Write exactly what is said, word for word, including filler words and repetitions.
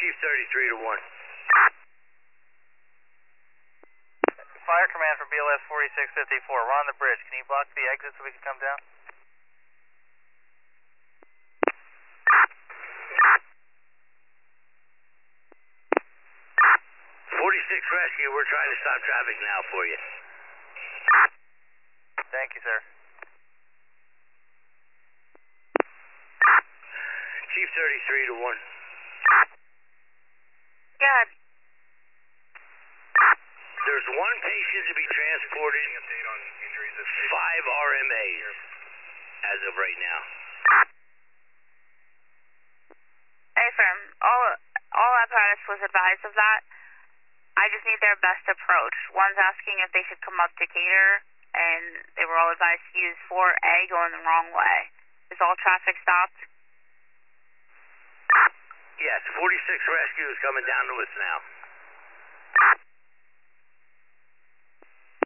Chief thirty-three to one. Fire command for B L S forty-six fifty-four. We're on the bridge. Can you block the exit so we can come down? forty-six Rescue, we're trying to stop traffic now for you. Thank you, sir. Chief thirty-three to one. Good. There's one patient to be transported, five R M As as of right now. Hey, firm. All, all apparatus was advised of that. I just need their best approach. One's asking if they should come up to Cater, and they were all advised to use four A going the wrong way. Is all traffic stopped? Yes, forty-six Rescue is coming down to us now.